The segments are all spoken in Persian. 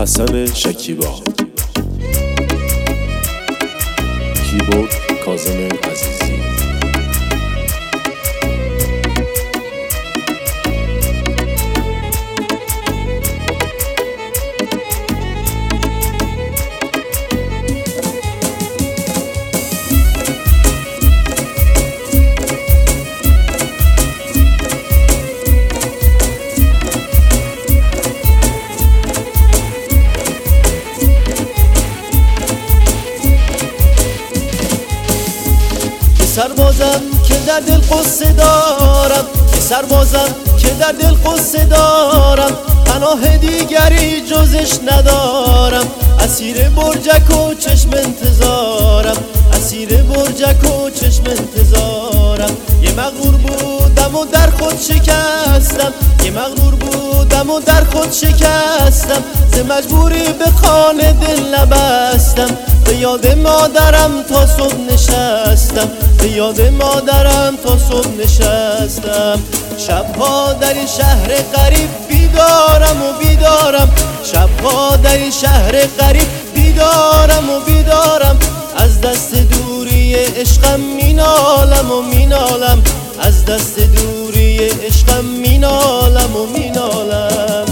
حسن شکیبا، کیبورد کاظم عزیزی. سربازم که در دل قصه دارم، که سربازم که در دل قصه دارم، پناه دیگری جزش ندارم. اسیر برجک و چشم انتظارم، اسیر برجک و چشم انتظارم. یه مغرور بودم و در خود شکستم، یه مغرور بودم و در خود شکستم. ز مجبوری به خانه دل نبستم، به یاد مادرم تا صبح نشستم، به یاد مادرم تا صبح نشستم. شبها در این شهر غریب بیدارم و بیدارم، شبها در این شهر غریب بیدارم و بیدارم. از دست دوری عشقم مینالم و مینالم، از دست دوری عشقم مینالم و مینالم.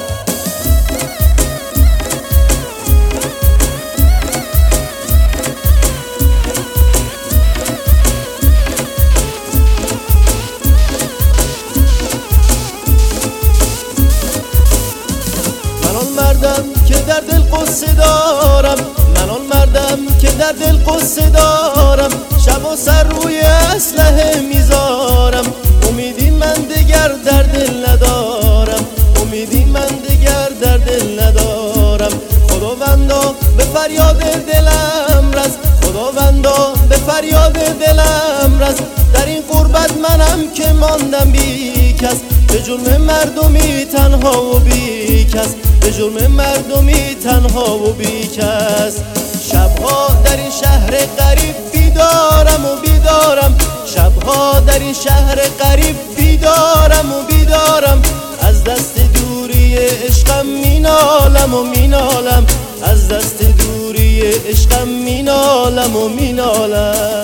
مردم که در دل قصه دارم، من آن مردم که در دل قصه دارم. شب و سر روی اسلحه میذارم، امیدی من دگر در دل ندارم، امیدی من دگر در دل ندارم. خداوندا به فریاد دلم رس، خداوندا به فریاد دلم رس. در این غربت منم که ماندم بی کس، به جرم مردمی تنها و بی کس، به جرم مردمی تنها و بی کس. شبها در این شهر غریب بیدارم و بیدارم، شبها در این شهر غریب بیدارم و بیدارم. از دست دوری عشقم مینالم و مینالم، از دست دوری عشقم مینالم و مینالم.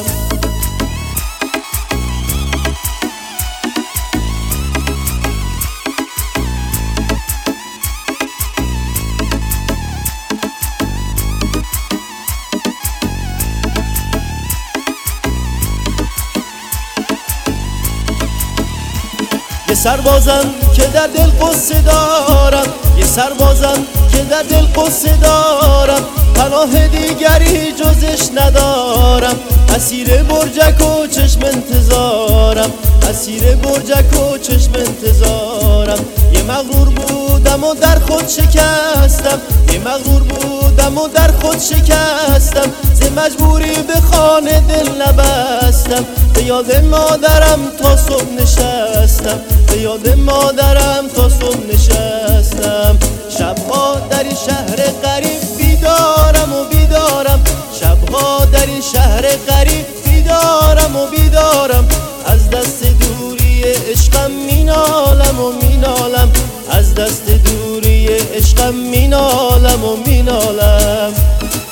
یه سربازم که در دل قصه دارم، یه سربازم که در دل قصه دارم. پناه دیگری جزش ندارم، اسیر برجک و چشم انتظارم، اسیر برجک و چشم انتظارم. یه مغرور بودم و در خود شکستم، یه مغرور بودم و در خود شکستم. ز مجبوری به خانه دل نبستم، به یاد مادرم تا صبح نشستم، به یاد مادرم تا صبح نشستم. شبها در این شهر غریب بیدارم و بیدارم، شبها در این شهر غریب بیدارم و بیدارم. از دست دوری عشقم مینالم و مینالم، از دست دوری عشقم مینالم و مینالم.